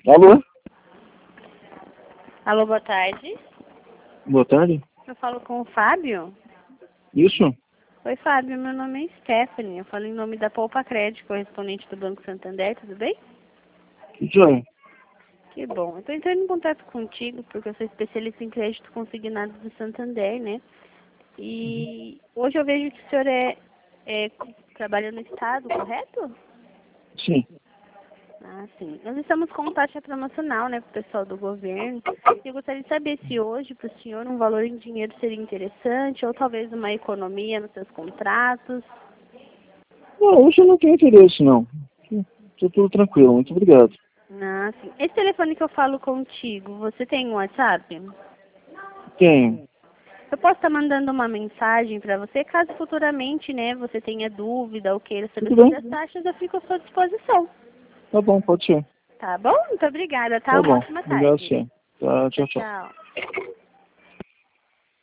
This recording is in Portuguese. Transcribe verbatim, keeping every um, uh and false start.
Alô? Alô, boa tarde. Boa tarde. Eu falo com o Fábio? Isso? Oi, Fábio, meu nome é Stephanie. Eu falo em nome da Poupa Crédito, correspondente do Banco Santander, tudo bem? Que joia. Que bom. Eu estou entrando em contato contigo porque eu sou especialista em crédito consignado do Santander, né? E hoje eu vejo que o senhor é, é trabalha no Estado, correto? Sim. Ah, sim. Nós estamos com um taxa promocional, né, para o pessoal do governo. E eu gostaria de saber se hoje, para o senhor, um valor em dinheiro seria interessante, ou talvez uma economia nos seus contratos. Não, hoje eu não tenho interesse, não. Tô tudo tranquilo, muito obrigado. Ah, sim. Esse telefone que eu falo contigo, você tem um WhatsApp? Tenho. Eu posso estar mandando uma mensagem para você, caso futuramente, né, você tenha dúvida ou queira saber Tudo sobre bem? as taxas, eu fico à sua disposição. Tá bom, pode ser. Tá bom? Muito obrigada, tá? Tá Uma bom. ótima Obrigado, tarde. sim. Tá, Tchau, tchau, tchau. tchau.